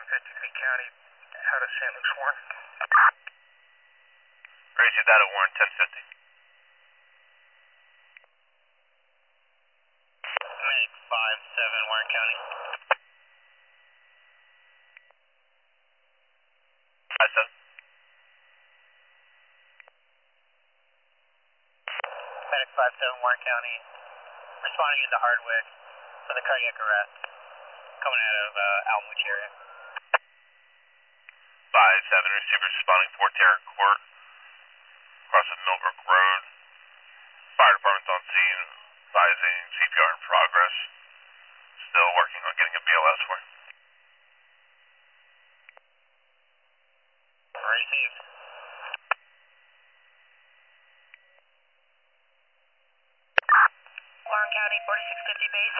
53 County, out of St. Luke's Warren. Raise you that at Warren, 1050. Minute 5-7, Warren County. 5-7. Medic 5-7, Warren County. Responding into Hardwick for the cardiac arrest. Coming out of Almwich area. 5-7, receivers responding for Terra Court. Across of Millbrook Road. Fire department's on scene. Advising CPR in progress. Still working on getting a BLS for you. Received. Warren County, 4650 base.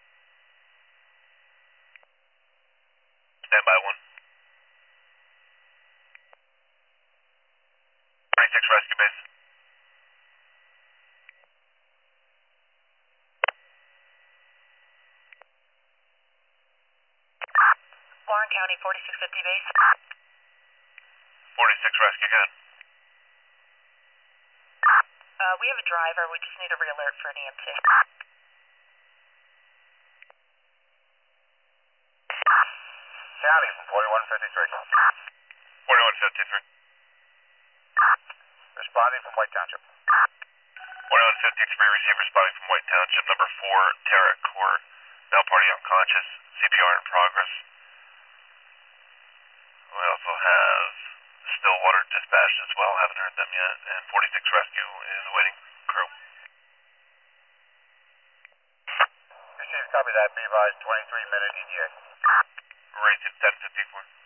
Stand by 1. 26 rescue base. Warren County, 4650 base. 46 rescue again. We have a driver. We just need a re-alert for an EMT. County from 4153. 4153. Responding from White Township. 4153, receiver responding from White Township, number 4, Terra Court. Now party unconscious. CPR in progress. We also have Stillwater dispatch as well. Haven't heard them yet. And 46 rescue is awaiting crew. Received, copy that. Be advised, 23-minute ETA. Rated 1054.